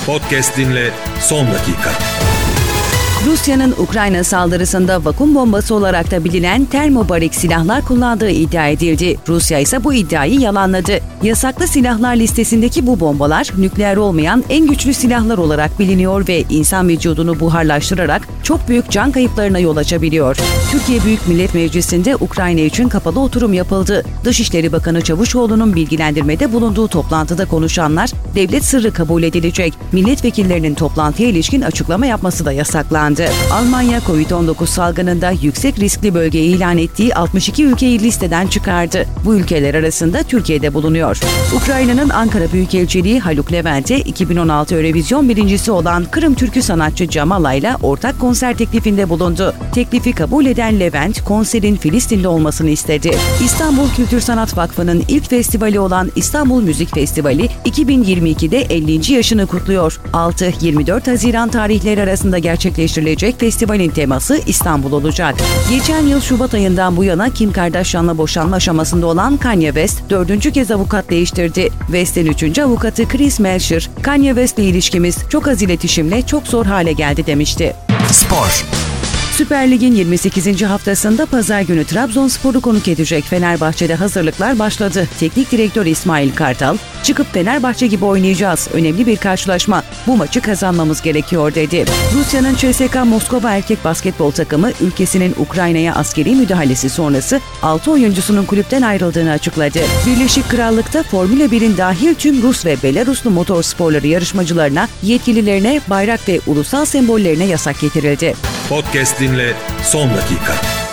Podcast dinle son dakika. Rusya'nın Ukrayna saldırısında vakum bombası olarak da bilinen termobarik silahlar kullandığı iddia edildi. Rusya ise bu iddiayı yalanladı. Yasaklı silahlar listesindeki bu bombalar nükleer olmayan en güçlü silahlar olarak biliniyor ve insan vücudunu buharlaştırarak çok büyük can kayıplarına yol açabiliyor. Türkiye Büyük Millet Meclisi'nde Ukrayna için kapalı oturum yapıldı. Dışişleri Bakanı Çavuşoğlu'nun bilgilendirmede bulunduğu toplantıda konuşanlar devlet sırrı kabul edilecek. Milletvekillerinin toplantıya ilişkin açıklama yapması da yasaklandı. Almanya, Covid-19 salgınında yüksek riskli bölge ilan ettiği 62 ülkeyi listeden çıkardı. Bu ülkeler arasında Türkiye'de bulunuyor. Ukrayna'nın Ankara Büyükelçiliği Haluk Levent'e 2016 Eurovision birincisi olan Kırım Türkü sanatçı Camala ile ortak konser teklifinde bulundu. Teklifi kabul eden Levent, konserin Filistin'de olmasını istedi. İstanbul Kültür Sanat Vakfı'nın ilk festivali olan İstanbul Müzik Festivali 2022'de 50. yaşını kutluyor. 6-24 Haziran tarihleri arasında gerçekleştirilecek festivalin teması İstanbul olacak. Geçen yıl Şubat ayından bu yana Kim Kardashian'la boşanma aşamasında olan Kanye West 4. kez avukat değiştirdi. West'in 3. avukatı Chris Melcher, Kanye West'le ilişkimiz çok az iletişimle çok zor hale geldi demişti. Spor. Süper Lig'in 28. haftasında pazar günü Trabzonspor'u konuk edecek Fenerbahçe'de hazırlıklar başladı. Teknik direktör İsmail Kartal, "Çıkıp Fenerbahçe gibi oynayacağız. Önemli bir karşılaşma. Bu maçı kazanmamız gerekiyor," dedi. Rusya'nın CSKA Moskova erkek basketbol takımı ülkesinin Ukrayna'ya askeri müdahalesi sonrası 6 oyuncusunun kulüpten ayrıldığını açıkladı. Birleşik Krallık'ta Formula 1'in dahil tüm Rus ve Belaruslu motor sporları yarışmacılarına, yetkililerine, bayrak ve ulusal sembollerine yasak getirildi. Podcast dinle son dakika.